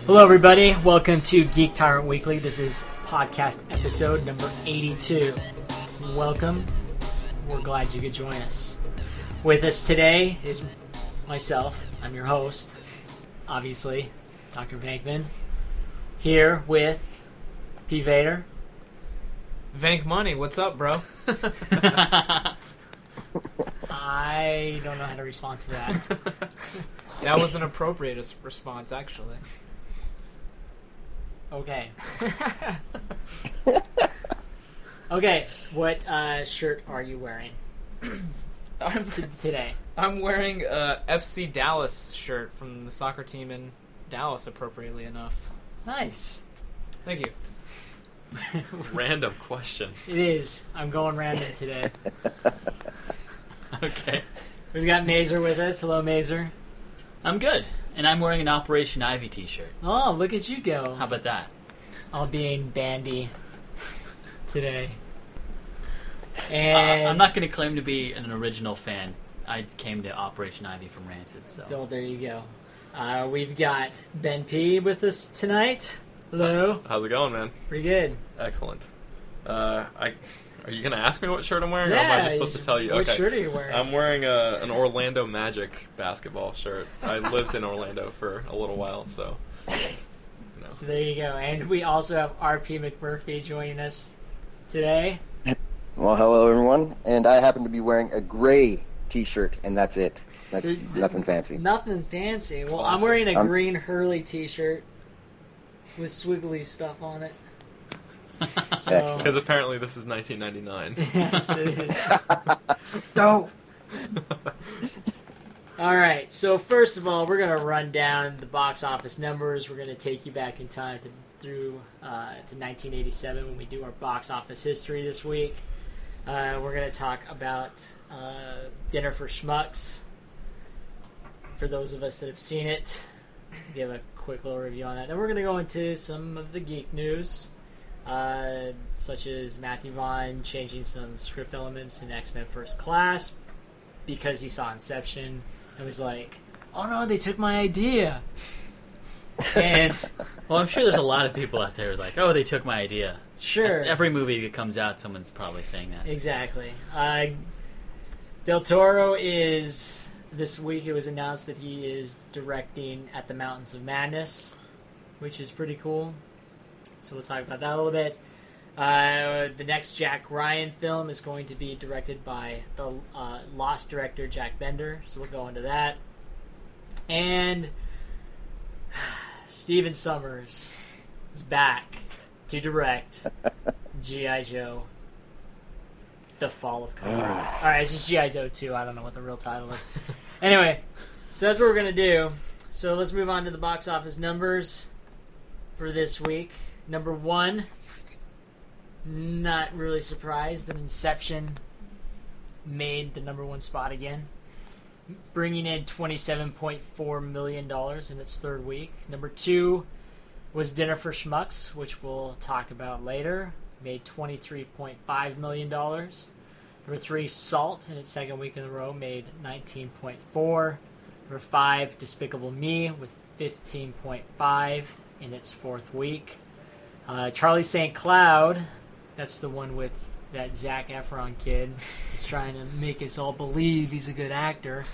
Hello, everybody. Welcome to Geek Tyrant Weekly. This is podcast episode number 82. Welcome. We're glad you could join us. With us today is myself. I'm your host, obviously, Dr. Vankman. Here with P. Vader. Vank Money, what's up, bro? I don't know how to respond to that. That was an appropriate response, actually. Okay. Okay, what shirt are you wearing today? I'm wearing a FC Dallas shirt from the soccer team in Dallas, appropriately enough. Nice. Thank you. Random question. It is. I'm going random today. Okay. We've got Mazer with us. Hello, Mazer. I'm good. And I'm wearing an Operation Ivy t-shirt. Oh, look at you go. How about that? All being bandy today. And I'm not going to claim to be an original fan. I came to Operation Ivy from Rancid, so... Oh, there you go. We've got Ben P. with us tonight. Hello. How's it going, man? Pretty good. Excellent. Are you going to ask me what shirt I'm wearing, or Yeah, am I just supposed to tell you? What Okay. shirt are you wearing? I'm wearing an Orlando Magic basketball shirt. I lived in Orlando for a little while, so... So there you go. And we also have R.P. McMurphy joining us today. Well, hello everyone, and I happen to be wearing a gray t-shirt, and that's it. That's nothing fancy. Nothing fancy. Well, I'm Classic. wearing a green Hurley t-shirt with swiggly stuff on it. So, Excellent. Because apparently this is 1999. yes, it is. Dope. All right, so first of all, we're going to run down the box office numbers. We're going to take you back in time to 1987 when we do our box office history this week. We're going to talk about Dinner for Schmucks. For those of us that have seen it, give a quick little review on that. Then we're going to go into some of the geek news, such as Matthew Vaughn changing some script elements in X-Men First Class because he saw Inception and was like, oh no, they took my idea. And Well, I'm sure there's a lot of people out there like, oh, they took my idea. sure. Every movie that comes out, someone's probably saying that. Exactly. Del Toro is, this week it was announced that he is directing At the Mountains of Madness, which is pretty cool. So we'll talk about that a little bit. The next Jack Ryan film is going to be directed by the Lost director Jack Bender, so we'll go into that. And Steven Summers is back to direct G.I. Joe, The Fall of Cobra. Alright, it's just G.I. Joe 2. I don't know what the real title is. Anyway, so that's what we're going to do. So let's move on to the box office numbers for this week. Number 1, not really surprised that Inception made the number 1 spot again, bringing in $27.4 million in its third week. Number 2 was Dinner for Schmucks, which we'll talk about later, made $23.5 million. Number 3, Salt, in its second week in a row, made $19.4. Number 5, Despicable Me, with $15.5 in its fourth week. Charlie St. Cloud, that's the one with that Zac Efron kid. He's trying to make us all believe he's a good actor.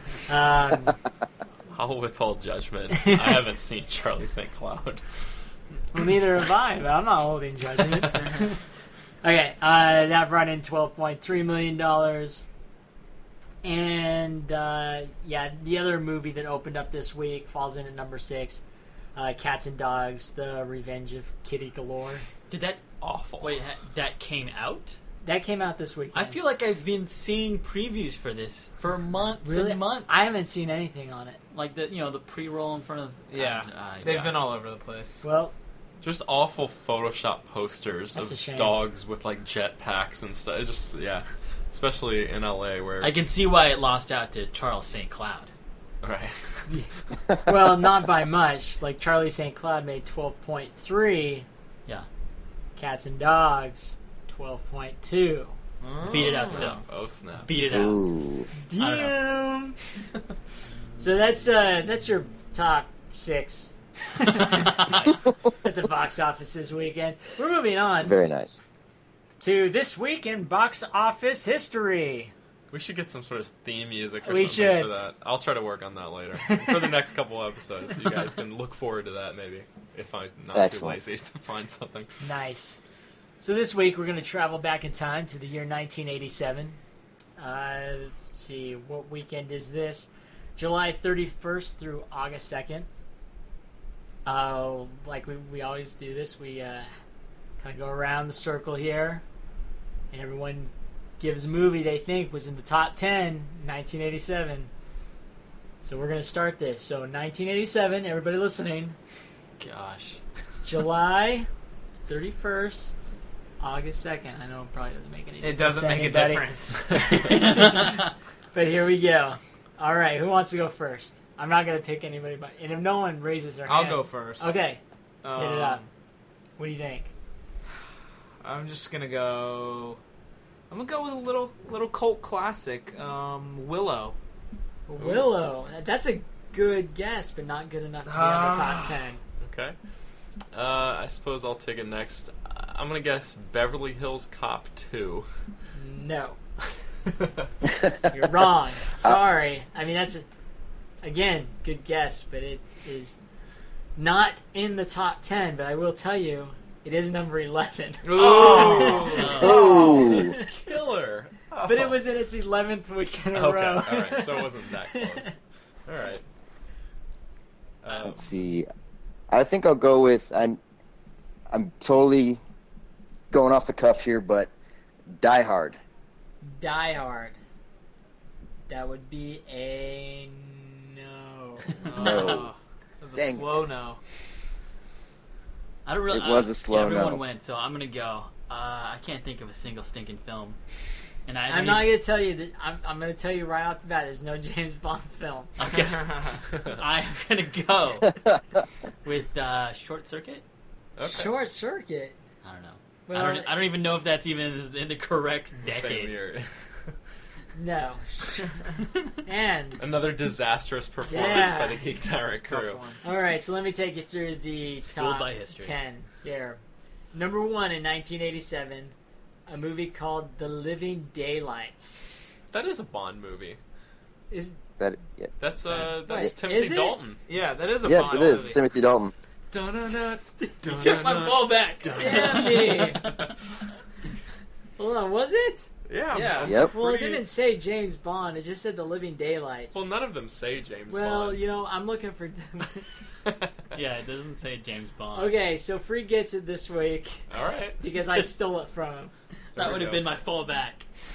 I'll withhold judgment. I haven't seen Charlie St. Cloud. Well, neither have I, but I'm not holding judgment. Okay, that brought in $12.3 million. And, the other movie that opened up this week falls in at number 6, Cats and Dogs, The Revenge of Kitty Galore. Did that... Awful. Wait, that came out? That came out this week. I feel like I've been seeing previews for this for months and months. I haven't seen anything on it. Like the pre-roll in front of... They've been all over the place. Well, Just awful Photoshop posters That's a of shame. dogs with like jetpacks and stuff. It's just, yeah. Especially in LA where... I can see why it lost out to Charles St. Cloud. Right. well, not by much. Like Charlie St. Cloud made 12.3. Yeah. Cats and Dogs, 12.2. Beat it out still. Oh, snap. Beat it out. Ooh. Damn. So that's your top 6 Nice. at the box office this weekend. We're moving on Very nice. to This Week in Box Office History. We should get some sort of theme music or We something should. for that. I'll try to work on that later. For the next couple episodes, you guys can look forward to that maybe, if I'm not Excellent. too lazy to find something. Nice. So this week we're going to travel back in time to the year 1987. Let's see, what weekend is this? July 31st through August 2nd. Like we always do this, we kind of go around the circle here, and everyone gives a movie they think was in the top 10 in 1987. So we're going to start this. So 1987, everybody listening, Gosh. July 31st, August 2nd. I know it probably doesn't make any difference. It doesn't to make a anybody, difference. But here we go. All right, who wants to go first? I'm not going to pick anybody, but and if no one raises their I'll hand, go first. Okay, hit it up. What do you think? I'm just gonna go. I'm gonna go with a little cult classic, Willow. Willow. That's a good guess, but not good enough to be on the top 10. Okay. I suppose I'll take it next. I'm gonna guess Beverly Hills Cop 2. No, you're wrong. Sorry. I mean, that's again good guess, but it is not in the top 10. But I will tell you, it is number 11. Oh, Killer. Oh. But it was in its 11th week in a Okay, row. all right. So it wasn't that close. All right. let's see. I think I'll go with. I'm totally going off the cuff here, but Die Hard. Die Hard. That would be a no. No. It was a Dang. slow no. I don't really. It was a slow Everyone no. went, so I'm gonna go. I can't think of a single stinking film. And I'm not going to tell you that. I'm going to tell you right off the bat. There's no James Bond film. Okay. I'm gonna go with Short Circuit. Okay. Short Circuit. I don't know. Well, I don't even know if that's even in the correct Same decade. year. no. And Another disastrous performance Yeah. by the Geek Tyrant Tough crew. one. all right, so let me take you through the Schooled top by history. 10 here. Number 1 in 1987, a movie called The Living Daylights. That is a Bond movie. Is That, yeah. That's Wait, Timothy is it? Dalton. Yeah, that is a Yes, Bond it is. movie. Timothy Dalton. Took my ball back. Damn me. Hold on, was it? Yeah. Yeah. Yep. Well, it Pretty- didn't say James Bond. It just said The Living Daylights. Well, none of them say James Well, Bond. you know, I'm looking for. Yeah, it doesn't say James Bond. Okay, so Free gets it this week All right. because I stole it from him. There That we would have go. been my fallback.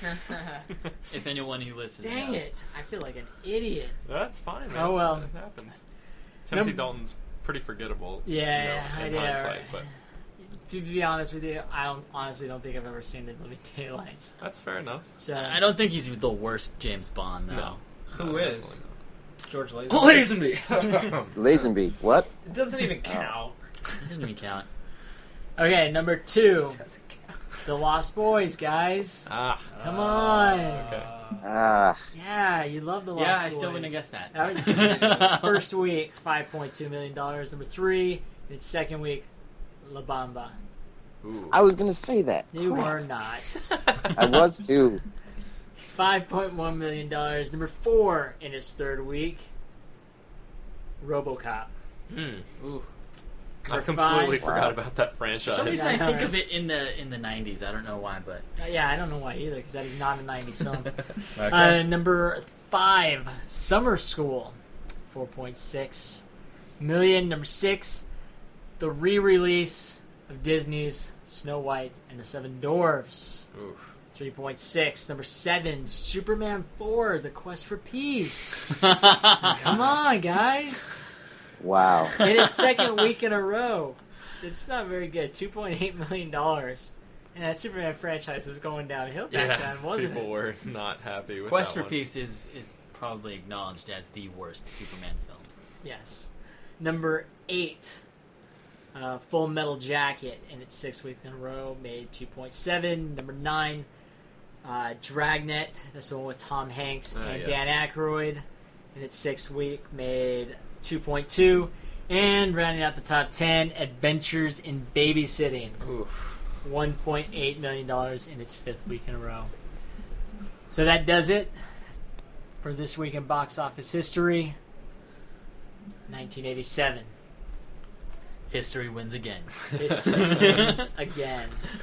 If anyone who listens Dang knows. it! I feel like an idiot. That's fine, man. Oh, well. It happens. Timothy Num- Dalton's pretty forgettable. Yeah, in I hindsight, know. but To be honest with you, I honestly don't think I've ever seen The Living Daylights. that's fair enough. So I don't think he's the worst James Bond, though. No. Who No, is? definitely George Lazenby. Lazenby. What? It doesn't even count. It doesn't even count. Okay, number 2, The Lost Boys, guys. Ah, Come on. okay. Ah, Yeah, you love The Lost Yeah, Boys. I still wouldn't have guessed that. That was first week, $5.2 million. Number 3, its second week, La Bamba. Ooh. I was gonna say that. You Crap. were not. I was too. $5.1 million. Number 4 in its third week, RoboCop. Ooh. I Number completely 5. forgot Wow. about that For some franchise. reason, I Yeah, think right. of it in the 90s. I don't know why, but Yeah, I don't know why either, because that is not a 90s film. Okay. Number 5, Summer School. $4.6 million. Number 6, the re-release of Disney's Snow White and the Seven Dwarfs. Oof. 3.6. Number 7, Superman 4, The Quest for Peace. Come on, guys. Wow. In its second week in a row. It's not very good. $2.8 million. And that Superman franchise was going downhill back then, wasn't people it? were not happy with Quest that for one. Peace is probably acknowledged as the worst Superman film. Yes. Number 8, Full Metal Jacket. In its 6th week in a row, made 2.7. Number 9, Dragnet. That's the one with Tom Hanks and yes. Dan Aykroyd. In its 6th week, made 2.2. And rounding out the top 10, Adventures in Babysitting. Oof. $1.8 million in its 5th week in a row. So that does it for this week in box office history. 1987. History wins again. History wins again.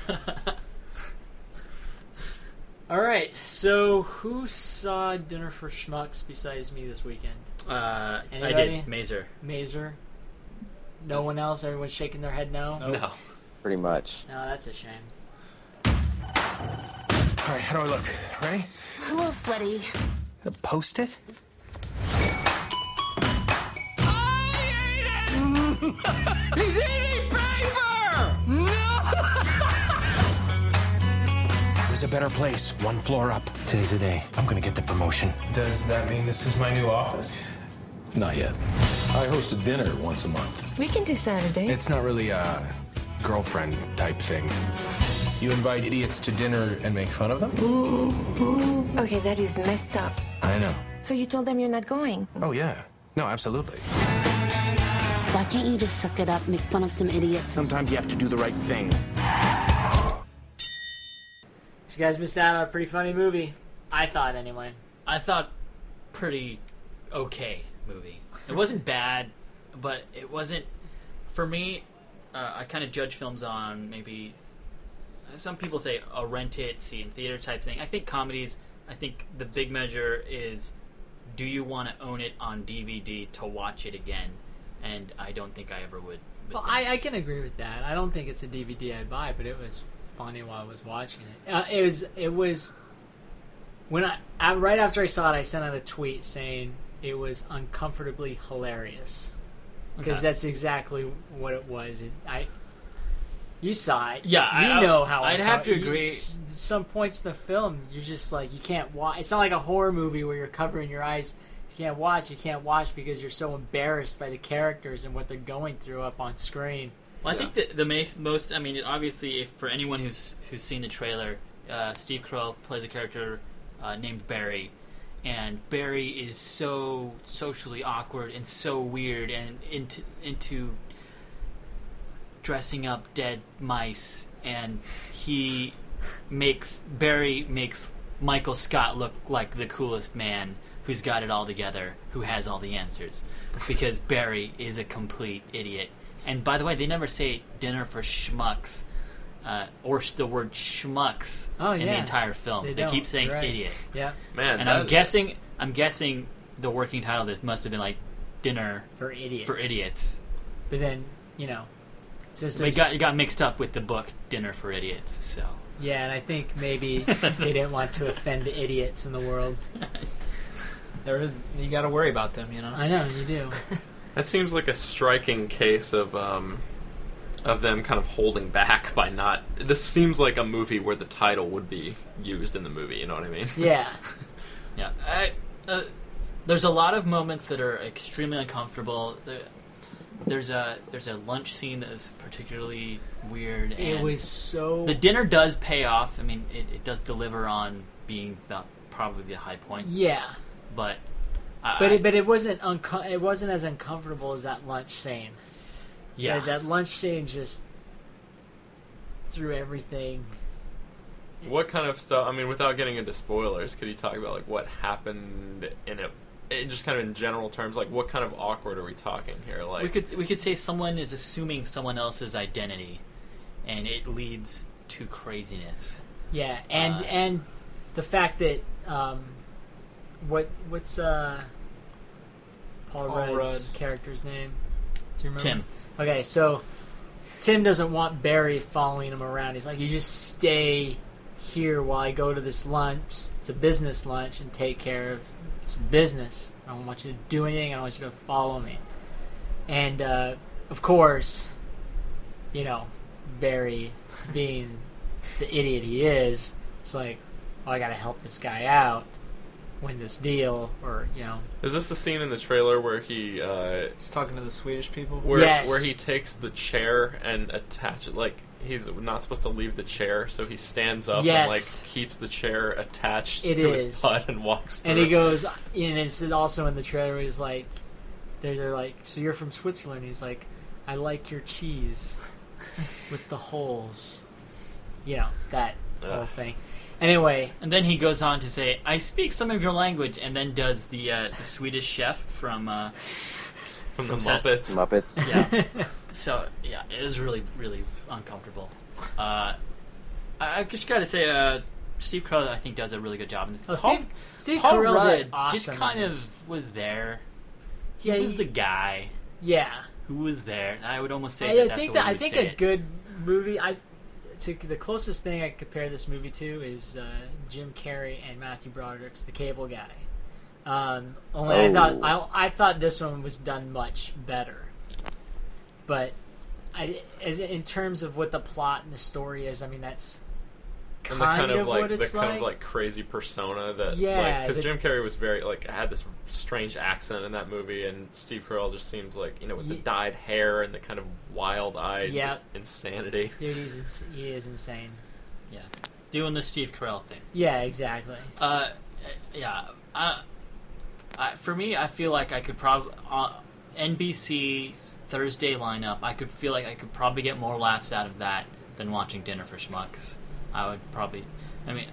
Alright, so who saw Dinner for Schmucks besides me this weekend? I Anybody? did. Mazer. Mazer? No one else? Everyone's shaking their head no? No. Pretty much. No, that's a shame. All right, how do I look? Ready? A little sweaty. Post it? He's eating paper! No! There's a better place, one floor up. Today's the day. I'm gonna get the promotion. Does that mean this is my new office? Not yet. I host a dinner once a month. We can do Saturday. It's not really a girlfriend type thing. You invite idiots to dinner and make fun of them? Okay, that is messed up. I know. So you told them you're not going? Oh, yeah. No, absolutely. Why can't you just suck it up, make fun of some idiots? Sometimes you have to do the right thing. So you guys missed out on a pretty funny movie. I thought, anyway. I thought pretty okay movie. It wasn't bad, but it wasn't... For me, I kind of judge films on maybe... Some people say a rent it, see in theater type thing. I think comedies, I think the big measure is, do you want to own it on DVD to watch it again? And I don't think I ever would. Well, I can agree with that. I don't think it's a DVD I'd buy, but it was funny while I was watching it. It was when I right after I saw it, I sent out a tweet saying it was uncomfortably hilarious because that's exactly what it was. You saw it, yeah. You know how I'd have to agree. Some points in the film, you're just like you can't watch. It's not like a horror movie where you're covering your eyes. You can't watch because you're so embarrassed by the characters and what they're going through up on screen. Well, I think the most. I mean, obviously, if for anyone who's seen the trailer, Steve Carell plays a character named Barry, and Barry is so socially awkward and so weird and into dressing up dead mice, and Barry makes Michael Scott look like the coolest man who's got it all together, who has all the answers, because Barry is a complete idiot. And by the way, they never say dinner for schmucks, or the word schmucks in the entire film. They keep saying idiot. Yeah, man. And I'm guessing the working title of this must have been like dinner for idiots. But then it got mixed up with the book Dinner for Idiots. So yeah, and I think maybe they didn't want to offend the idiots in the world. You got to worry about them, I know, you do. That seems like a striking case of them kind of holding back by not... This seems like a movie where the title would be used in the movie, you know what I mean? Yeah. Yeah. There's a lot of moments that are extremely uncomfortable. There's a lunch scene that is particularly weird. And it was so... The dinner does pay off. I mean, it does deliver on being probably the high point. Yeah. But it wasn't it wasn't as uncomfortable as that lunch scene. Yeah, that lunch scene just threw everything. What kind of stuff? I mean, without getting into spoilers, could you talk about like what happened in it? Just kind of in general terms, like what kind of awkward are we talking here? Like we could say someone is assuming someone else's identity, and it leads to craziness. Yeah, and the fact that. What's Paul Rudd's character's name? Do you remember? Tim. Okay, so Tim doesn't want Barry following him around. He's like, you just stay here while I go to this lunch. It's a business lunch and take care of some business. I don't want you to do anything. I don't want you to follow me. And, of course, Barry, being the idiot he is, it's like, I gotta help this guy out. Win this deal, or Is this the scene in the trailer where he's talking to the Swedish people? Where he takes the chair and attach it, like he's not supposed to leave the chair, so he stands up and like keeps the chair attached to his butt and walks through. And he goes, and it's also in the trailer. He's like, they're like, so you're from Switzerland? He's like, I like your cheese with the holes. You know, that whole thing. Anyway. And then he goes on to say, I speak some of your language, and then does the Swedish chef from the Muppets. Muppets. Yeah. So, yeah, it was really, really uncomfortable. I just gotta say, Steve Carell, I think, does a really good job in this. Steve Paul Carell Rudd did awesome just kind in of this. was there. He Yeah, was the guy Yeah. who was there. I would almost say I that's think the way I we'd think say a it. good movie. The closest thing I compare this movie to is Jim Carrey and Matthew Broderick's The Cable Guy. Only I thought this one was done much better. But in terms of what the plot and the story is, I mean that's And the kind of what like it's the kind of like crazy persona that because Jim Carrey was very had this strange accent in that movie, and Steve Carell just seems like with the dyed hair and the kind of wild-eyed insanity. Dude, he is insane. Yeah, doing the Steve Carell thing. Yeah, exactly. For me, I feel like I could probably NBC Thursday lineup. I could feel like I could probably get more laughs out of that than watching Dinner for Schmucks. I would probably. I mean,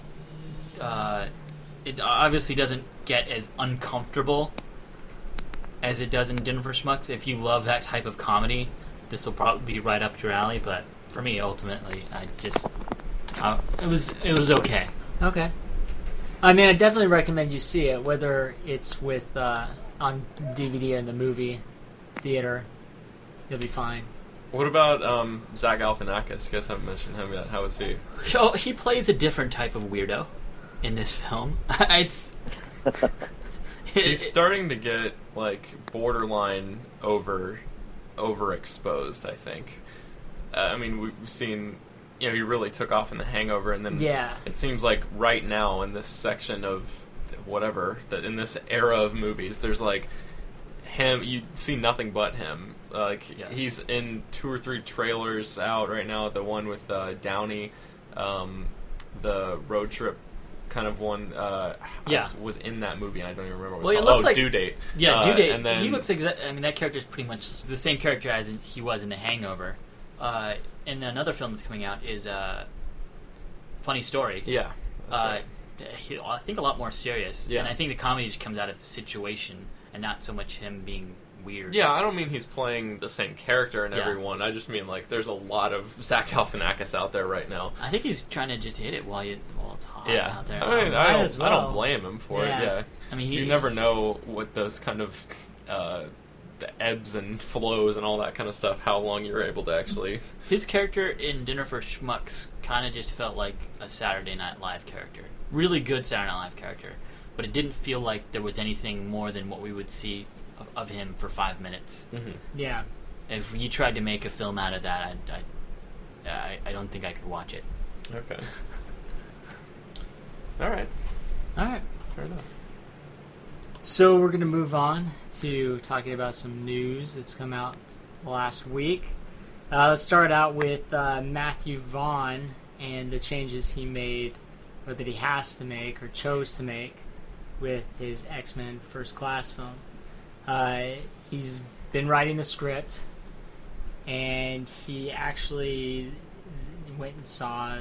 it obviously doesn't get as uncomfortable as it does in Dinner for Schmucks. If you love that type of comedy, this will probably be right up your alley. But for me, ultimately, it was okay. Okay. I mean, I definitely recommend you see it, whether it's with on DVD or in the movie theater. You'll be fine. What about Zach Galifianakis? You guys haven't mentioned him yet. How was he? So he plays a different type of weirdo in this film. He's starting to get borderline overexposed. I think. I mean, we've seen. He really took off in The Hangover, and then it seems like right now in this section of whatever in this era of movies, there's him. You see nothing but him. He's in 2 or 3 trailers out right now. The one with Downey, the road trip kind of one. Was in that movie. And I don't even remember what it was called. Due Date. Yeah, Due Date. And then he looks I mean, that character is pretty much the same character as he was in The Hangover. And another film that's coming out is Funny Story. Yeah, that's right. I think a lot more serious. Yeah. And I think the comedy just comes out of the situation and not so much him being weird. Yeah, I don't mean he's playing the same character in every one. I just mean there's a lot of Zach Galifianakis out there right now. I think he's trying to just hit it while it's hot out there. I mean, I don't blame him for it. Yeah, I mean, you never know what those kind of the ebbs and flows and all that kind of stuff. How long you're able to actually. His character in Dinner for Schmucks kind of just felt like a Saturday Night Live character. Really good Saturday Night Live character, but it didn't feel like there was anything more than what we would see of him for 5 minutes. Mm-hmm. Yeah. If you tried to make a film out of that, I don't think I could watch it. Okay. All right. Fair enough. So we're going to move on to talking about some news that's come out last week. Let's start out with Matthew Vaughn and the changes he made, or that he has to make, or chose to make, with his X-Men First Class film. He's been writing the script, and he actually went and saw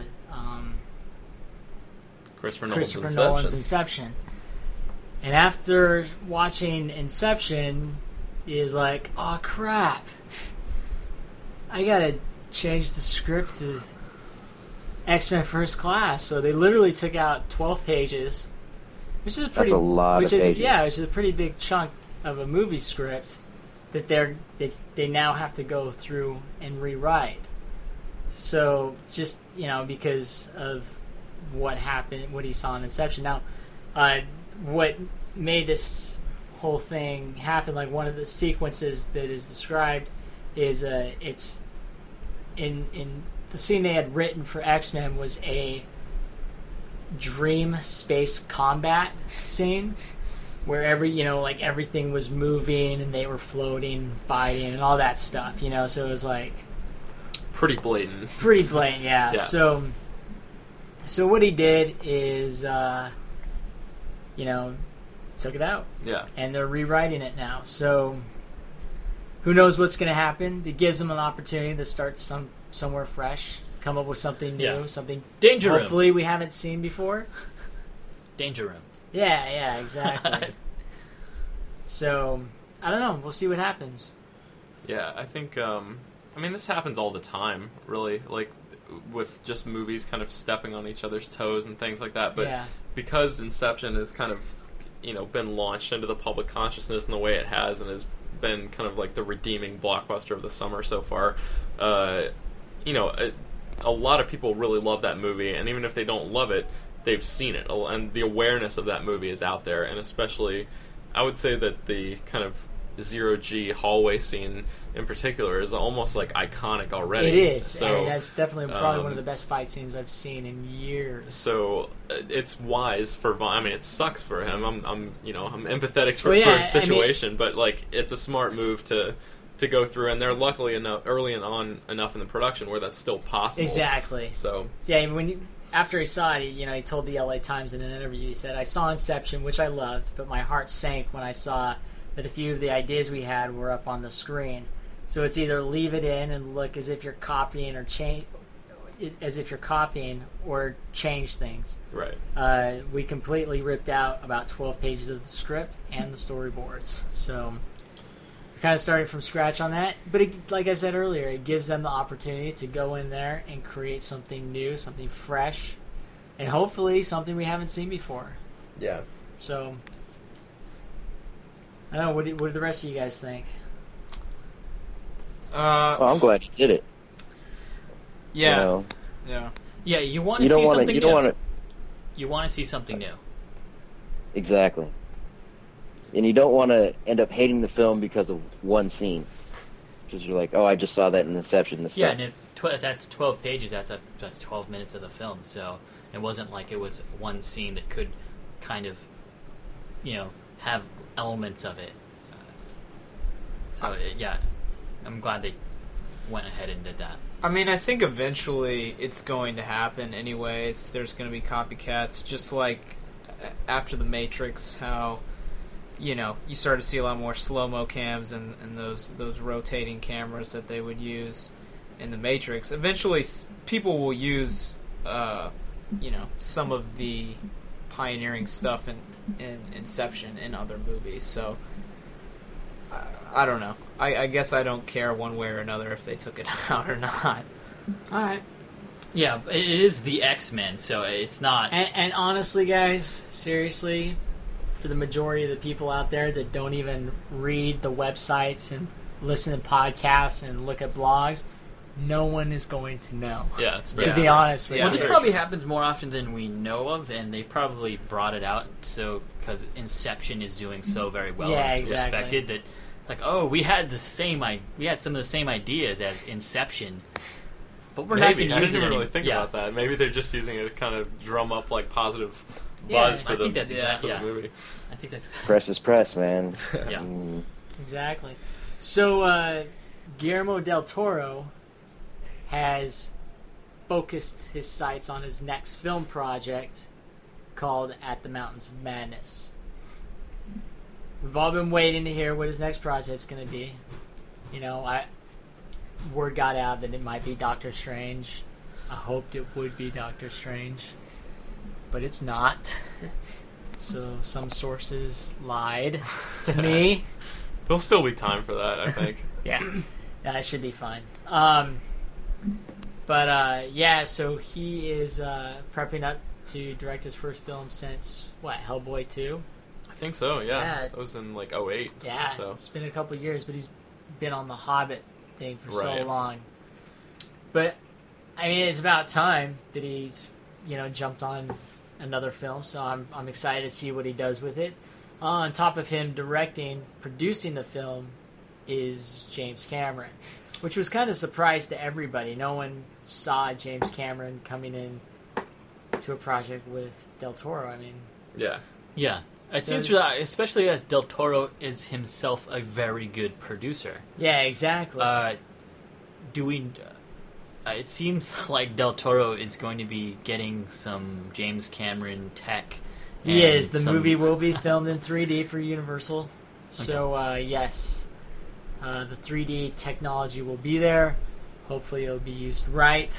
Christopher Nolan's Inception. And after watching Inception, he's like, oh crap, I gotta change the script to X-Men First Class. So they literally took out 12 pages, which is a pretty, That's a lot of pages. Yeah, which is a pretty big chunk of a movie script that they now have to go through and rewrite. So just because of what happened, what he saw in Inception. Now, what made this whole thing happen? Like one of the sequences that is described is it's in the scene they had written for X-Men was a dream space combat scene where everything was moving and they were floating, fighting, and all that stuff. So it was pretty blatant. Yeah. So what he did is, took it out. Yeah. And they're rewriting it now. So who knows what's going to happen? It gives them an opportunity to start somewhere fresh, come up with something new, something Danger Room. Hopefully we haven't seen before. Danger Room. Yeah, exactly. So, I don't know. We'll see what happens. Yeah, I think, this happens all the time, really, like, with just movies kind of stepping on each other's toes and things like that. But because Inception has kind of, been launched into the public consciousness in the way it has and has been kind of like the redeeming blockbuster of the summer so far, a lot of people really love that movie, and even if they don't love it, they've seen it, and the awareness of that movie is out there. And especially, I would say that the kind of zero-G hallway scene in particular is almost like iconic already. It is. So that's definitely probably one of the best fight scenes I've seen in years. So it's wise for Vaughn. It sucks for him. I'm empathetic for his situation, but like it's a smart move to go through, and they're luckily early on enough in the production where that's still possible. Exactly. So after he saw it, he told the LA Times in an interview, he said, "I saw Inception, which I loved, but my heart sank when I saw that a few of the ideas we had were up on the screen. So it's either leave it in and look as if you're copying or change things." Right. We completely ripped out about 12 pages of the script and the storyboards. So we're kind of starting from scratch on that. But like I said earlier, it gives them the opportunity to go in there and create something new, something fresh, and hopefully something we haven't seen before. Yeah. So I don't know. What do the rest of you guys think? Well, I'm glad you did it. Yeah. Yeah. You want to see something new. You want to see something new. Exactly. And you don't want to end up hating the film because of one scene. Because you're like, oh, I just saw that in Inception. This and sucks. if that's 12 pages, that's 12 minutes of the film. So it wasn't like it was one scene that could kind of, have elements of it. I'm glad they went ahead and did that. I think eventually it's going to happen anyways. There's going to be copycats, just like after The Matrix, how, you start to see a lot more slow-mo cams and those rotating cameras that they would use in The Matrix. Eventually people will use, some of the pioneering stuff in Inception in other movies, so I don't know. I guess I don't care one way or another if they took it out or not. Alright. Yeah, it is the X-Men, so it's not... And honestly, guys, seriously, for the majority of the people out there that don't even read the websites and listen to podcasts and look at blogs, no one is going to know. Yeah, it's to be honest with you. Well, this probably happens more often than we know of, and they probably brought it out because Inception is doing so very well and it's respected that, like, oh, we had some of the same ideas as Inception, but we're not going to use it. I didn't really think about that. Maybe they're just using it to kind of drum up like positive buzz for the movie. I think that's press is press, man. Yeah, exactly. So Guillermo del Toro has focused his sights on his next film project called At the Mountains of Madness. We've all been waiting to hear what his next project's going to be. Word got out that it might be Doctor Strange. I hoped it would be Doctor Strange, but it's not. So some sources lied to me. There'll still be time for that, I think. Yeah, it should be fine. So he is prepping up to direct his first film since, Hellboy 2? I think so, yeah. It was in, 2008. Yeah, so. It's been a couple of years, but he's been on the Hobbit thing for so long. But, it's about time that he's, jumped on another film, so I'm excited to see what he does with it. On top of him producing the film is James Cameron, which was kind of a surprise to everybody. No one saw James Cameron coming in to a project with Del Toro. Yeah. It seems that, especially as Del Toro is himself a very good producer. Yeah, exactly. It seems like Del Toro is going to be getting some James Cameron tech. He is. The movie will be filmed in 3D for Universal. So, yes. The 3D technology will be there. Hopefully it'll be used right.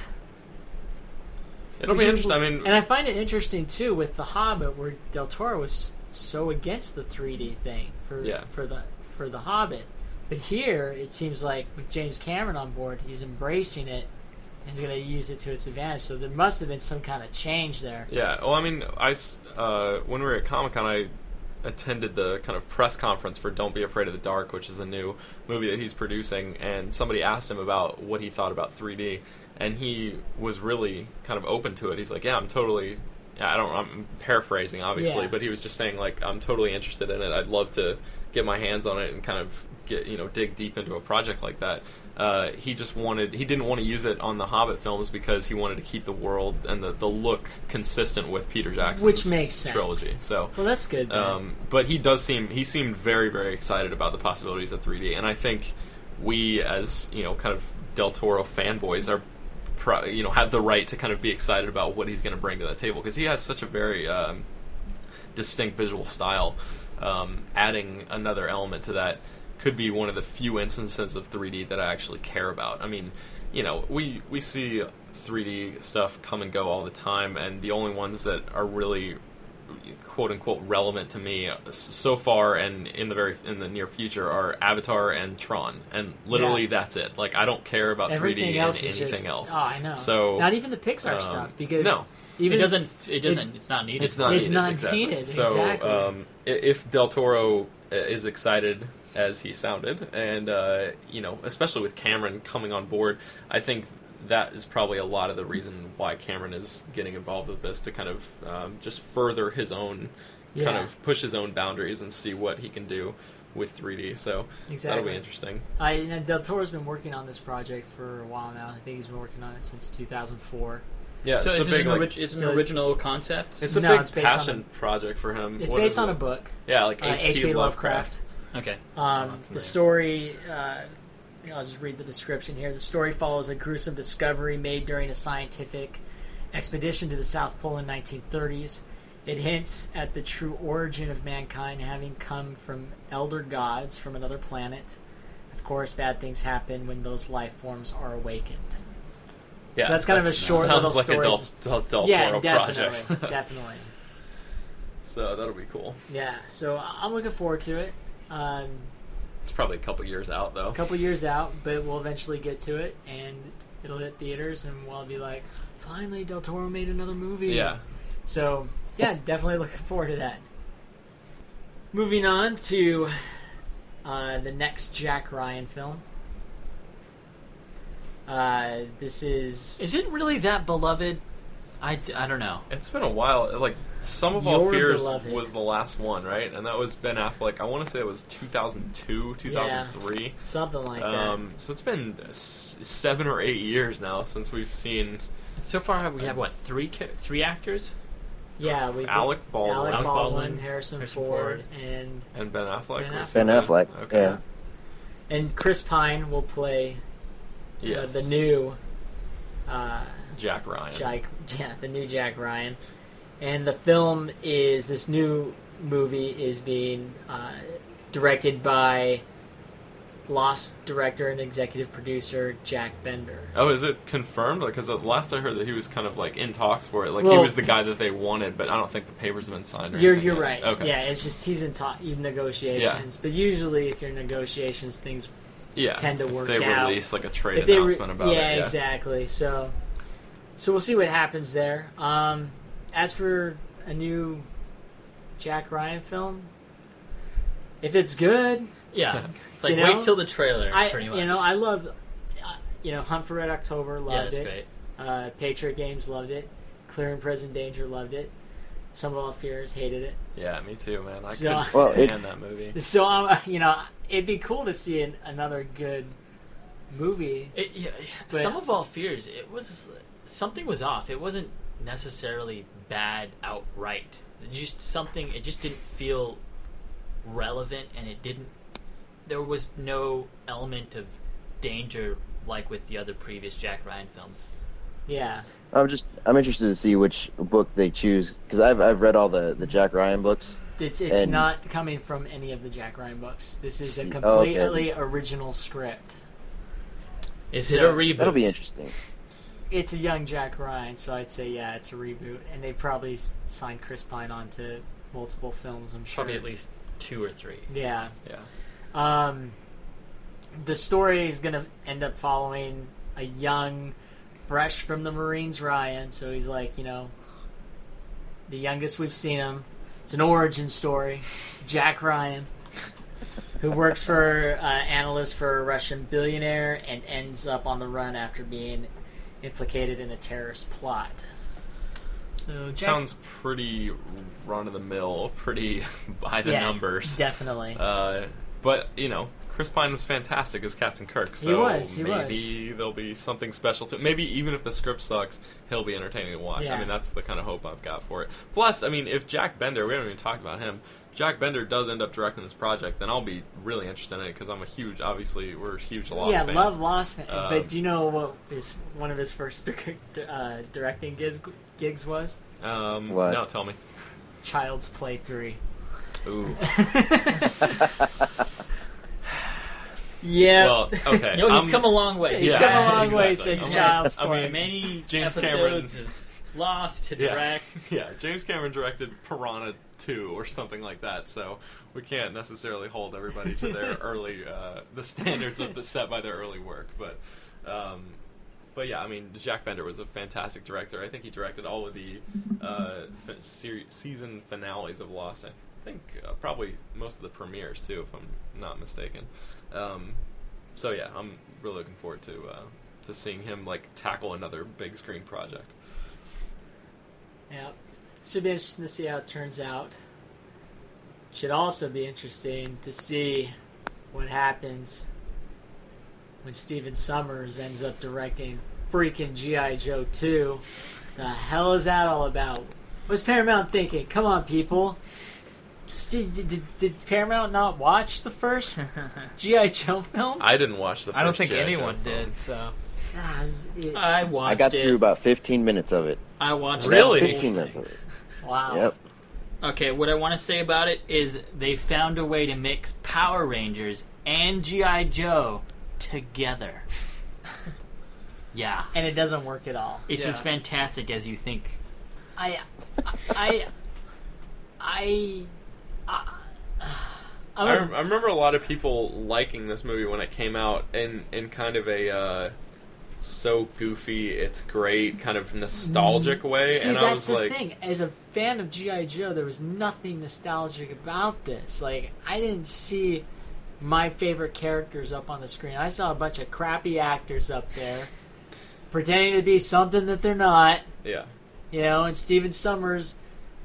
It'll be interesting. And I find it interesting too with The Hobbit, where Del Toro was so against the 3D thing for the Hobbit, but here it seems like with James Cameron on board, he's embracing it and he's going to use it to its advantage. So there must have been some kind of change there. Yeah. Well, I mean, when we were at Comic-Con, I attended the kind of press conference for Don't Be Afraid of the Dark, which is the new movie that he's producing, and somebody asked him about what he thought about 3D, and he was really kind of open to it. He's like, yeah, I'm paraphrasing, obviously, but he was just saying, like, I'm totally interested in it. I'd love to get my hands on it and kind of dig deep into a project like that. He didn't want to use it on the Hobbit films because he wanted to keep the world and the look consistent with Peter Jackson's which makes sense. Trilogy. So, well, that's good. But he seemed very, very excited about the possibilities of 3D, and I think we, as kind of Del Toro fanboys, are have the right to kind of be excited about what he's going to bring to that table, because he has such a very distinct visual style. Adding another element to that could be one of the few instances of 3D that I actually care about. I mean, we see 3D stuff come and go all the time, and the only ones that are really quote unquote relevant to me so far and in the near future are Avatar and Tron, and literally that's it. Like, I don't care about everything 3D else and anything else. Oh, I know. So not even the Pixar stuff, because it doesn't. It's not needed. It's not needed. So exactly. If Del Toro is excited as he sounded, and especially with Cameron coming on board, I think that is probably a lot of the reason why Cameron is getting involved with this, to kind of just further his own, kind of push his own boundaries and see what he can do with 3D. So that'll be interesting. Del Toro's been working on this project for a while now. I think he's been working on it since 2000. Yeah, so it's an original concept? It's a big passion project for him. It's based on a book. Yeah, like H.P. Lovecraft. Okay. The story, I'll just read the description here. The story follows a gruesome discovery made during a scientific expedition to the South Pole in 1930s. It hints at the true origin of mankind having come from elder gods from another planet. Of course, bad things happen when those life forms are awakened. Yeah, so that's kind of a short little story. Sounds like a Del Toro project. Definitely. So that'll be cool. Yeah, so I'm looking forward to it. It's probably a couple years out, though. A couple years out, but we'll eventually get to it, and it'll hit theaters, and we'll be like, finally, Del Toro made another movie. Yeah. So, yeah, definitely looking forward to that. Moving on to the next Jack Ryan film. This is... Is it really that beloved? I don't know. It's been a while. Like, Sum of All Fears was the last one, right? And that was Ben Affleck. I want to say it was 2002, 2003. Yeah, something like that. So it's been 7 or 8 years now since we've seen... So far, we have, what, three actors? Yeah, we've Alec Baldwin, Harrison Ford, and Ben Affleck. Ben Affleck, okay. Yeah. And Chris Pine will play the new... Jack Ryan. The new Jack Ryan. And the film is, this new movie is being directed by Lost director and executive producer Jack Bender. Oh, is it confirmed? Because last I heard that he was kind of like in talks for it. Like, he was the guy that they wanted, but I don't think the papers have been signed. You're right. Okay. Yeah, it's just he's in negotiations. Yeah. But usually, if you're in negotiations, things tend to work out. If they release like a trade announcement about it. Yeah, exactly. So we'll see what happens there. As for a new Jack Ryan film, if it's good, it's like wait till the trailer. Pretty much. I love, Hunt for Red October, loved it. Great. Patriot Games loved it. Clear and Present Danger loved it. Some of All Fears hated it. Yeah, me too, man. I couldn't stand that movie. So it'd be cool to see another good movie. Some of All Fears, something was off. It wasn't necessarily bad outright. It just didn't feel relevant, and there was no element of danger like with the other previous Jack Ryan films. Yeah. I'm interested to see which book they choose, because I've read all the Jack Ryan books. It's not coming from any of the Jack Ryan books. This is a completely original script. Is it a reboot? That'll be interesting. It's a young Jack Ryan, so I'd say it's a reboot, and they probably signed Chris Pine onto multiple films. I'm sure probably at least 2 or 3. Yeah. Yeah. The story is going to end up following a young, fresh from the Marines Ryan. So he's like, the youngest we've seen him. It's an origin story. Jack Ryan, who works for analyst for a Russian billionaire and ends up on the run after being implicated in a terrorist plot. So sounds pretty run-of-the-mill, pretty by the numbers. Definitely. But, Chris Pine was fantastic as Captain Kirk, so maybe there'll be something special to it. Maybe even if the script sucks, he'll be entertaining to watch. Yeah. I mean, that's the kind of hope I've got for it. Plus, I mean, if Jack Bender, we haven't even talked about him, if Jack Bender does end up directing this project, then I'll be really interested in it, because I'm a huge, obviously, we're huge Lost fans. Yeah, love Lost fans. But do you know what one of his first directing gigs was? What? No, tell me. Child's Play 3. Ooh. Yeah. Well, okay. He's come a long way. He's come a long way since Child's Play. I mean, many James episodes of Lost to direct. Yeah, James Cameron directed Piranha 2 or something like that, so we can't necessarily hold everybody to their early, the standards of the set by their early work, but yeah, I mean, Jack Bender was a fantastic director. I think he directed all of the season finales of Lost. I think probably most of the premieres too, if I'm not mistaken. So yeah, I'm really looking forward to seeing him tackle another big screen project. Yeah, should be interesting to see how it turns out. Should also be interesting to see what happens when Stephen Sommers ends up directing freaking G.I. Joe 2. The hell is that all about? What's Paramount thinking? Come on, people. Did Paramount not watch the first G.I. Joe film? I didn't watch the first I don't think G.I. anyone Joe film. did, so... I watched it. I got through about 15 minutes of it. I watched Really? 15 minutes of it. Wow. Yep. Okay, what I want to say about it is they found a way to mix Power Rangers and G.I. Joe together. Yeah. And it doesn't work at all. It's as fantastic as you think. I remember a lot of people liking this movie when it came out in kind of a so goofy, it's great, kind of nostalgic way. See, and that's I was the thing. As a fan of G.I. Joe, there was nothing nostalgic about this. I didn't see my favorite characters up on the screen. I saw a bunch of crappy actors up there pretending to be something that they're not. Yeah. And Stephen Sommers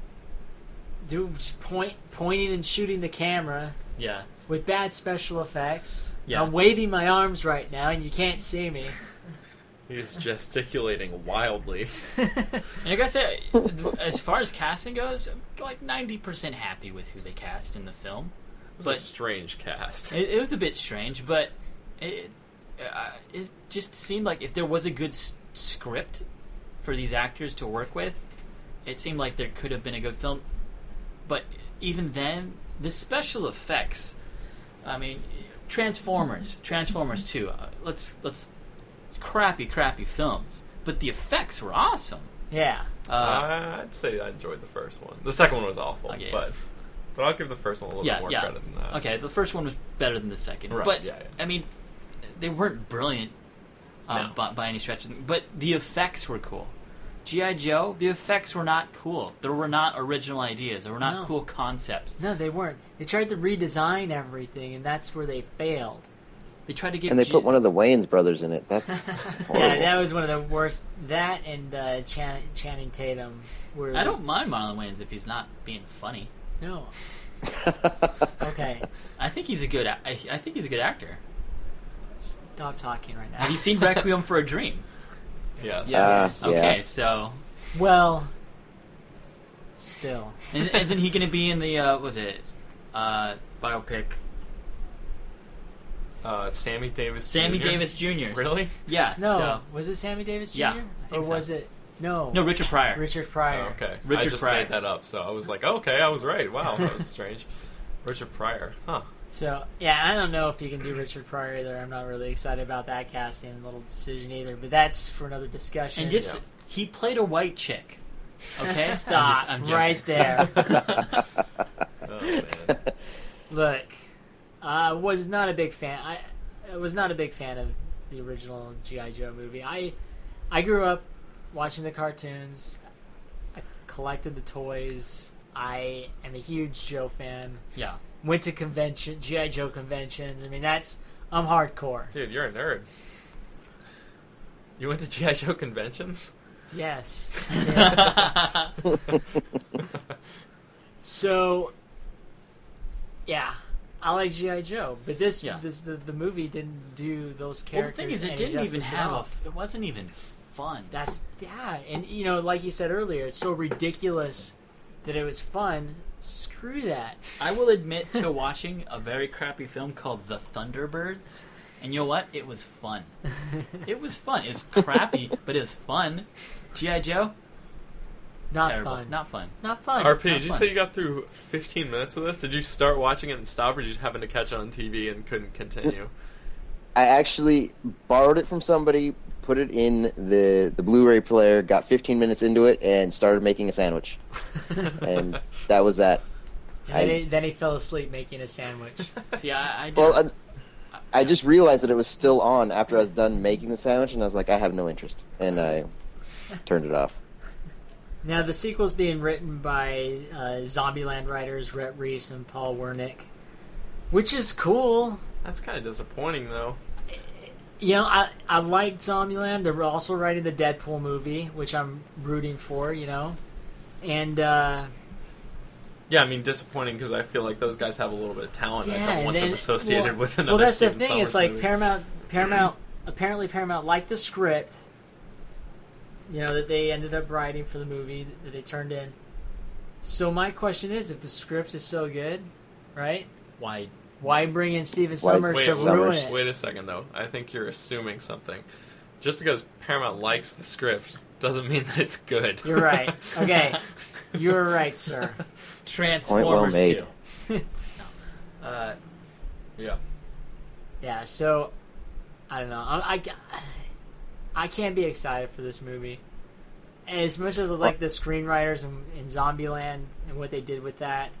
pointing and shooting the camera. Yeah. With bad special effects. Yeah. I'm waving my arms right now, and you can't see me. He's gesticulating wildly. And I gotta say, as far as casting goes, I'm 90% happy with who they cast in the film. It was a strange cast. It was a bit strange, but it just seemed like if there was a good script for these actors to work with, it seemed like there could have been a good film. But even then, the special effects, I mean, Transformers 2, let's crappy films, but the effects were awesome. Yeah. I'd say I enjoyed the first one. The second one was awful, Okay. but I'll give the first one a little bit more credit than that. Okay, the first one was better than the second. Right, But, yeah. I mean, they weren't brilliant by any stretch. But the effects were cool. G.I. Joe, the effects were not cool. There were not original ideas. There were not cool concepts. No, they weren't. They tried to redesign everything, and that's where they failed. They tried to get... And they put one of the Wayans brothers in it. That's horrible. Yeah, that was one of the worst. That and Channing Tatum were... I don't mind Marlon Wayans if he's not being funny. No. Okay. I think he's a good actor. Stop talking right now. Have you seen Requiem for a Dream? Yes. Okay, so... Well, still. Isn't he going to be in the, biopic? Sammy Davis Jr.? Sammy Davis Jr. Really? Yeah. No. So, Was it Sammy Davis Jr.? Yeah, I Or think so. was it... No, Richard Pryor. Richard Pryor. Oh, okay. Richard I just Pryor. made that up, so I was like, okay, I was right. Wow, that was strange. Richard Pryor. Huh. So, yeah, I don't know if you can do Richard Pryor either. I'm not really excited about that casting little decision either, but that's for another discussion. And just, he played a white chick. Okay? Stop I'm right there. Oh, man. Look, I was not a big fan. I was not a big fan of the original G.I. Joe movie. I grew up watching the cartoons. I collected the toys. I am a huge Joe fan. Yeah. Went to G.I. Joe conventions. I mean, I'm hardcore. Dude, you're a nerd. You went to G.I. Joe conventions? Yes. I did. So, yeah, I like G.I. Joe, but the movie didn't do those characters. Well, the thing is, it didn't even have it wasn't even fun. And like you said earlier, it's so ridiculous that it was fun. Screw that. I will admit to watching a very crappy film called The Thunderbirds, and you know what? It was fun. It was fun. It's crappy, but it was fun. G.I. Joe? Not Terrible. fun. Not fun. Not fun. RP, did you say you got through 15 minutes of this? Did you start watching it and stop, or did you just happen to catch it on TV and couldn't continue? I actually borrowed it from somebody, put it in the Blu-ray player, got 15 minutes into it, and started making a sandwich. And that was that. Then he fell asleep making a sandwich. See, I well, I just realized that it was still on after I was done making the sandwich, and I was like, I have no interest. And I turned it off. Now, the sequel's being written by Zombieland writers Rhett Reese and Paul Wernick, which is cool. That's kind of disappointing, though. You know, I liked Zombieland. They're also writing the Deadpool movie, which I'm rooting for, you know. And, yeah, I mean, disappointing because I feel like those guys have a little bit of talent. I don't want them associated with another. Well, that's Steven the thing. Sommers It's like movie. Paramount liked the script, you know, that they ended up writing for the movie that they turned in. So my question is, if the script is so good, right? Why bring in Steven Sommers to ruin it? Wait a second, though. I think you're assuming something. Just because Paramount likes the script doesn't mean that it's good. You're right. Okay. You're right, sir. Transformers 2. Yeah. Yeah, so, I don't know. I can't be excited for this movie. As much as I like the screenwriters in Zombieland and what they did with that,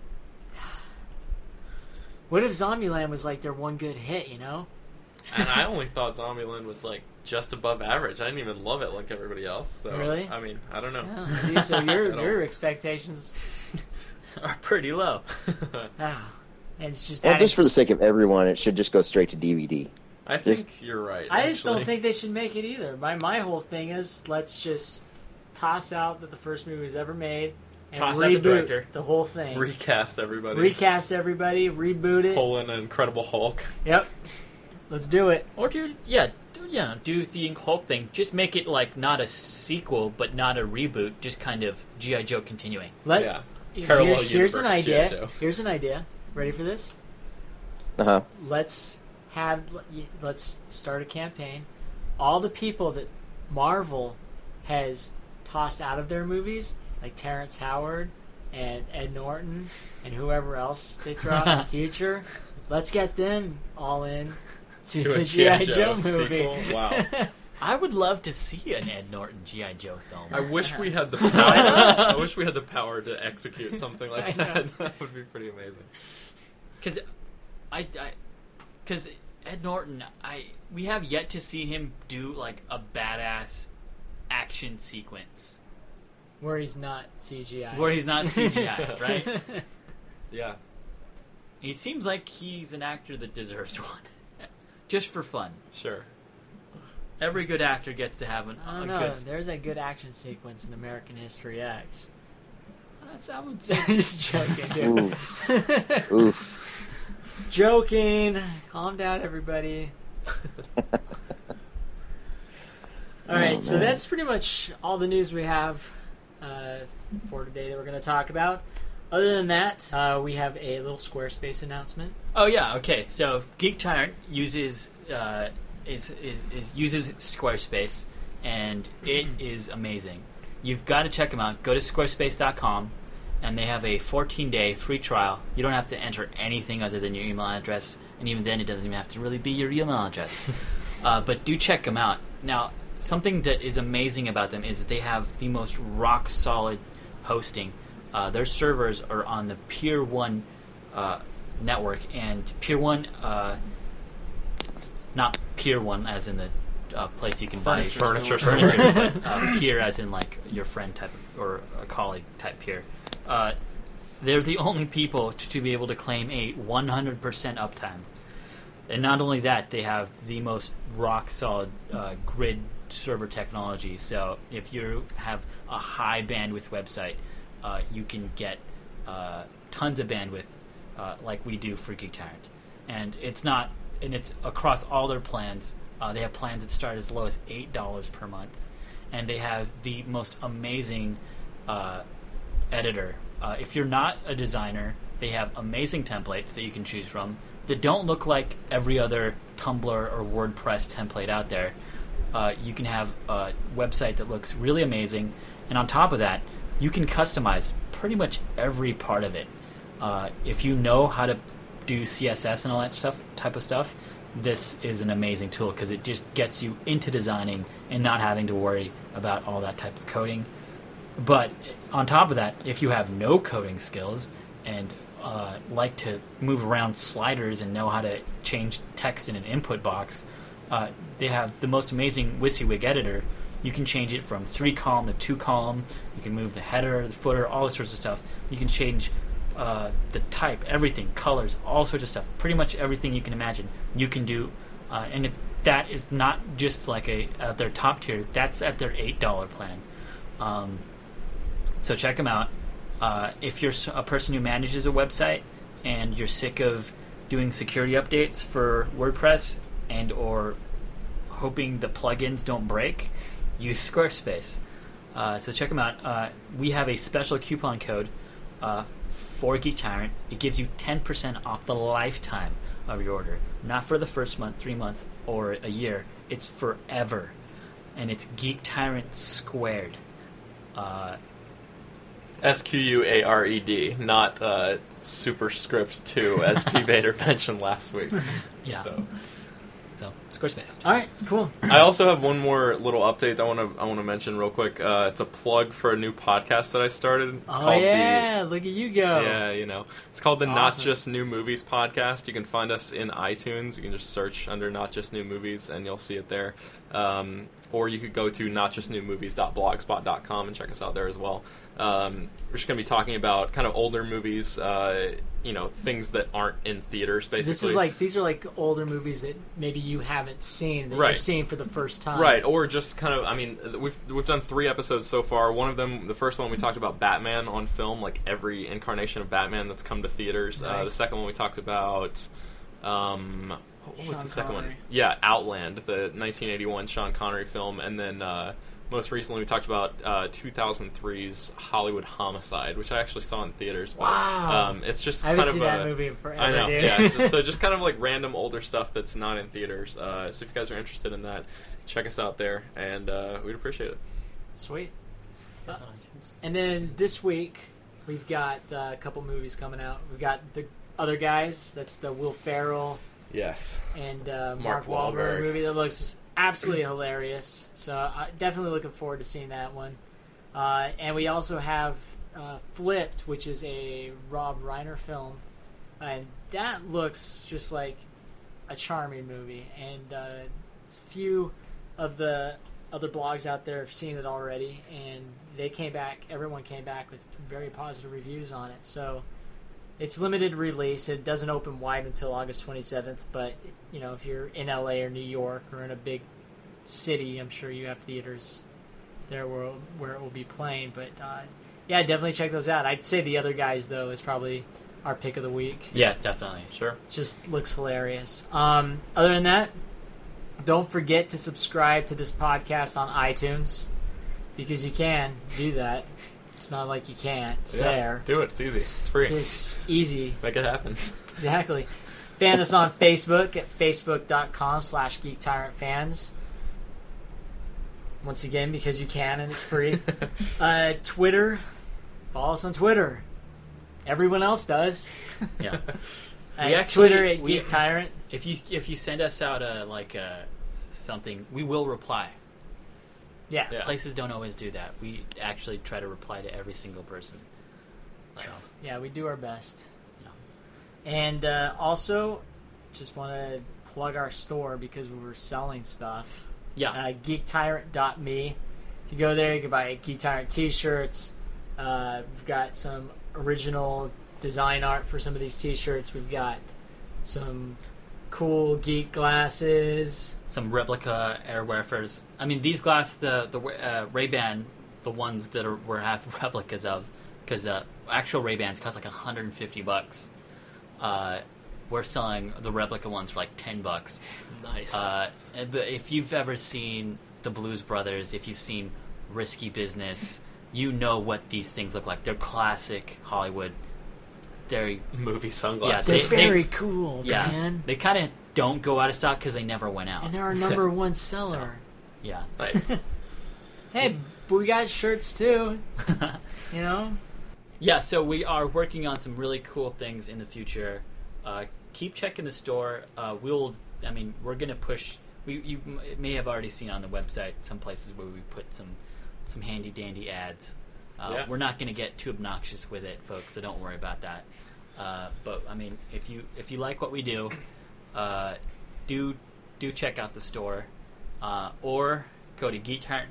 what if Zombieland was like their one good hit, you know? And I only thought Zombieland was like just above average. I didn't even love it like everybody else. So really? I mean, I don't know. Yeah, see, so your expectations are pretty low. And it's just just for the sake of everyone, it should just go straight to DVD. I think you're right. I just don't think they should make it either. My whole thing is, let's just toss out that the first movie was ever made and reboot the whole thing. Recast everybody. Reboot it. Pull in an Incredible Hulk. Yep. Let's do it. Or do the Hulk thing. Just make it like not a sequel, but not a reboot. Just kind of G.I. Joe continuing. Here's an idea. Here's an idea. Ready for this? Uh-huh. Let's start a campaign. All the people that Marvel has tossed out of their movies, like Terrence Howard and Ed Norton and whoever else they throw out in the future, let's get them all in to the G.I. Joe movie. Sequel? Wow. I would love to see an Ed Norton G.I. Joe film. I wish we had the power. I wish we had the power to execute something like that. That would be pretty amazing. Because Ed Norton, we have yet to see him do like a badass action sequence where he's not CGI. Right? Yeah. He seems like he's an actor that deserves one, just for fun. Sure. Every good actor gets to have I don't know. There's a good action sequence in American History X. I would say. Just joking, dude. Oof. Joking. Calm down, everybody. Alright, so that's pretty much all the news we have for today that we're going to talk about. Other than that, we have a little Squarespace announcement. Oh yeah, okay. So Geek Tyrant uses uses Squarespace, and it is amazing. You've got to check them out. Go to squarespace.com, and they have a 14-day free trial. You don't have to enter anything other than your email address, and even then it doesn't even have to really be your email address. But do check them out. Now, something that is amazing about them is that they have the most rock-solid hosting. Their servers are on the Pier 1 network, and Pier 1, not Pier 1 as in the place you can buy furniture, but Pier as in like your friend type or a colleague type Pier. They're the only people to be able to claim a 100% uptime. And not only that, they have the most rock-solid grid server technology. So if you have a high bandwidth website, you can get tons of bandwidth like we do for Geek Tyrant. And it's across all their plans. They have plans that start as low as $8 per month. And they have the most amazing editor. If you're not a designer, they have amazing templates that you can choose from that don't look like every other Tumblr or WordPress template out there. You can have a website that looks really amazing, and on top of that, you can customize pretty much every part of it. If you know how to do CSS and all that type of stuff, this is an amazing tool because it just gets you into designing and not having to worry about all that type of coding. But on top of that, if you have no coding skills and like to move around sliders and know how to change text in an input box, they have the most amazing WYSIWYG editor. You can change it from 3-column to 2-column. You can move the header, the footer, all sorts of stuff. You can change the type, everything, colors, all sorts of stuff. Pretty much everything you can imagine you can do. And that is not just like at their top tier. That's at their $8 plan. So check them out. If you're a person who manages a website and you're sick of doing security updates for WordPress and or hoping the plugins don't break, use Squarespace. So check them out. We have a special coupon code for Geek Tyrant. It gives you 10% off the lifetime of your order. Not for the first month, 3 months, or a year. It's forever. And it's Geek Tyrant squared. SQUARED, not Superscript 2, as P. Vader mentioned last week. Yeah. So Squarespace. All right, cool. I also have one more little update I want to mention real quick. It's a plug for a new podcast that I started. It's called look at you go. Yeah, it's called the That's Not awesome. Just New Movies podcast. You can find us in iTunes. You can just search under Not Just New Movies and you'll see it there. Or you could go to notjustnewmovies.blogspot.com and check us out there as well. We're just going to be talking about kind of older movies, things that aren't in theaters, basically. So these are like older movies that maybe you haven't seen, that Right. you're seeing for the first time. Right, or just kind of, we've done 3 episodes so far. One of them, the first one, we talked about Batman on film, like every incarnation of Batman that's come to theaters. Nice. The second one we talked about, what was Sean the second Connery. one? Yeah, Outland, the 1981 Sean Connery film, and then most recently we talked about 2003's Hollywood Homicide, which I actually saw in theaters. But, Wow. it's just I kind haven't of seen that movie in forever, I know, dude. yeah. Just kind of like random older stuff that's not in theaters. So if you guys are interested in that, check us out there, and we'd appreciate it. Sweet. And then this week, we've got a couple movies coming out. We've got The Other Guys. That's the Will Ferrell Yes. and Mark Wahlberg. Wahlberg movie that looks absolutely hilarious. So definitely looking forward to seeing that one. And we also have Flipped, which is a Rob Reiner film. And that looks just like a charming movie. And few of the other blogs out there have seen it already. And everyone came back with very positive reviews on it. So it's limited release. It doesn't open wide until August 27th, but if you're in LA or New York or in a big city, I'm sure you have theaters there where it will be playing. But yeah, definitely check those out. I'd say The Other Guys, though, is probably our pick of the week. Yeah, definitely. Sure. It just looks hilarious. Other than that, don't forget to subscribe to this podcast on iTunes, because you can do that. It's not like you can't. It's there. Do it. It's easy. It's free. It's just easy. Make it happen. Exactly. Fan us on Facebook at facebook.com/GeekTyrantFans. once again, because you can and it's free. Twitter. Follow us on Twitter. Everyone else does. Yeah. Twitter at Geek Tyrant. If you send us out something, we will reply. Yeah. Places don't always do that. We actually try to reply to every single person. So. Yeah, we do our best. Yeah. And also, just want to plug our store because we were selling stuff. Yeah. GeekTyrant.me. If you go there, you can buy Geek Tyrant t-shirts. We've got some original design art for some of these t-shirts. We've got some cool geek glasses. Some replica Airwafers. I mean, these glasses, the Ray-Ban, the ones that we have replicas of, because actual Ray-Bans cost like $150. We're selling the replica ones for like $10. Nice. But if you've ever seen the Blues Brothers, if you've seen Risky Business, you know what these things look like. They're classic Hollywood. They're movie sunglasses. Yeah, they're very cool, man. They kind of don't go out of stock because they never went out. And they're our number one seller. So, yeah. Nice. Hey, but we got shirts too. You know? Yeah, so we are working on some really cool things in the future. Keep checking the store. We're going to push... You may have already seen on the website some places where we put some handy-dandy ads. We're not going to get too obnoxious with it, folks, so don't worry about that. But, I mean, if you like what we do, do check out the store. Or go to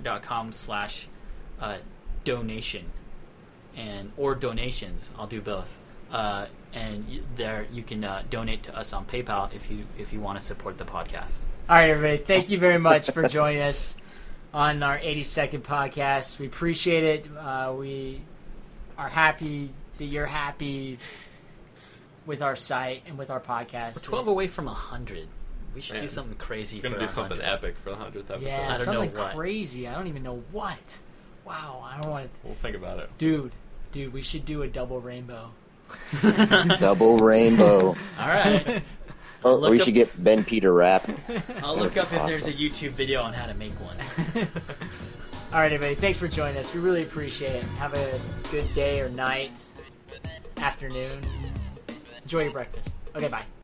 geektyrant.com/donation. Or donations. I'll do both. And there you can donate to us on PayPal if you want to support the podcast. All right, everybody. Thank you very much for joining us on our 82nd podcast. We appreciate it. We are happy that you're happy with our site and with our podcast. We're 12 away from 100. We should do something crazy. We're going to do something epic for the 100th episode. Yeah, something crazy. I don't even know what. Wow, I don't want to... We'll think about it. Dude, we should do a double rainbow. Double rainbow. All right. Or we should get Ben Peter rap. I'll look up if there's a YouTube video on how to make one. All right, everybody. Thanks for joining us. We really appreciate it. Have a good day or night, afternoon. Enjoy your breakfast. Okay, bye.